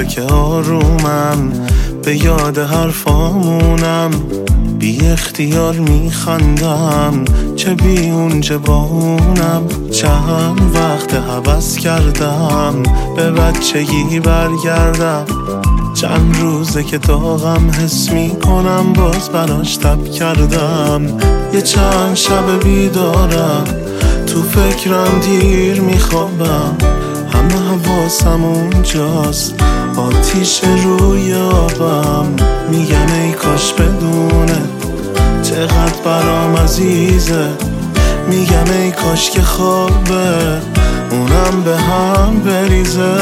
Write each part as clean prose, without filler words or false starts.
روزه که آرومم، به یاد حرفامونم، بی اختیار میخندم، چه بی اونجا با اونم. چند وقت هوس کردم به بچگی برگردم، چند روزه که داغم حس میکنم، باز براش تب کردم. یه چند شب بیدارم، تو فکرم دیر میخوابم، همه حواسم اونجاست، آتیش روی آبم. میگم ای کاش بدونه چقدر برام عزیزه، میگم ای کاش که خوابه اونم به هم بریزه.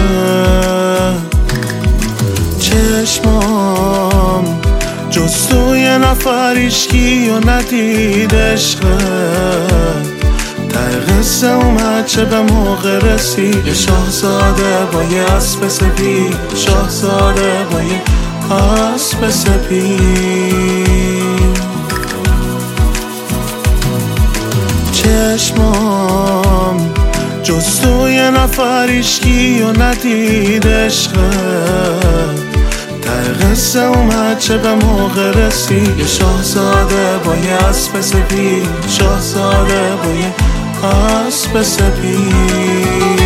چشمام جز تو یه نفر ایشکی و ندید عشقت، ته قصه اومد چه به موقع رسید. یه شاهزاده با یه اسب سپید، شاهزاده با یه اسب سپید. چشمام جز تو یه نفر ایشکی و ندید عشقت، ته قصه اومد چه به موقع رسید. یه شاهزاده با یه اسب سپید، شاهزاده با یه اسب سپید.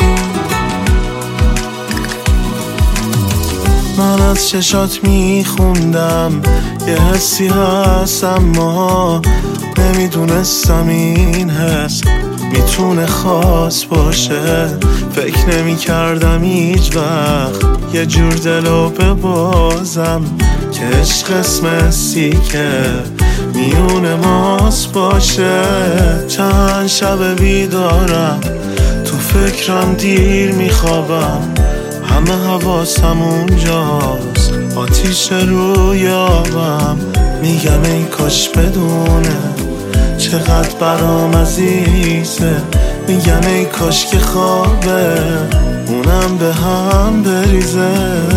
من از چشات میخوندم یه حسی هست، اما نمیدونستم این حس میتونه خاص باشه. فکر نمی کردم هیچ وقت یه جور دلو ببازم، که عشق اسمسی که میون ماست باشه. چند شب بیدارم، تو فکرم دیر میخوابم، همه حواسم اونجاست، آتیش روی آبم. میگم ای کاش بدونه چقدر برام عزیزه، میگم ای کاش که خوابه اونم به هم بریزه.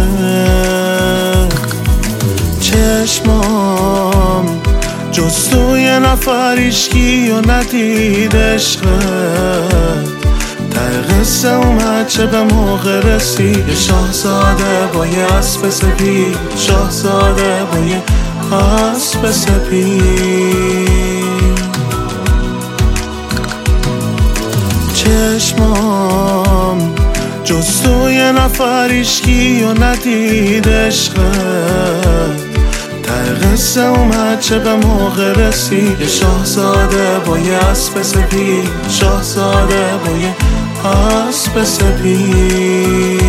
چشمام جز تو یه نفر ایشکی و ندید عشقت، ته قصه اومد چه به موقع رسید. یه شاهزاده با یه اسب سپید، شاهزاده با یه اسب سپید. چشمام جز تو یه نفر ایشکی و ندید عشقت، ته قصه اومد چه به موقع رسید. یه شاهزاده با یه اسب سپید، شاهزاده با یه اسب سپید.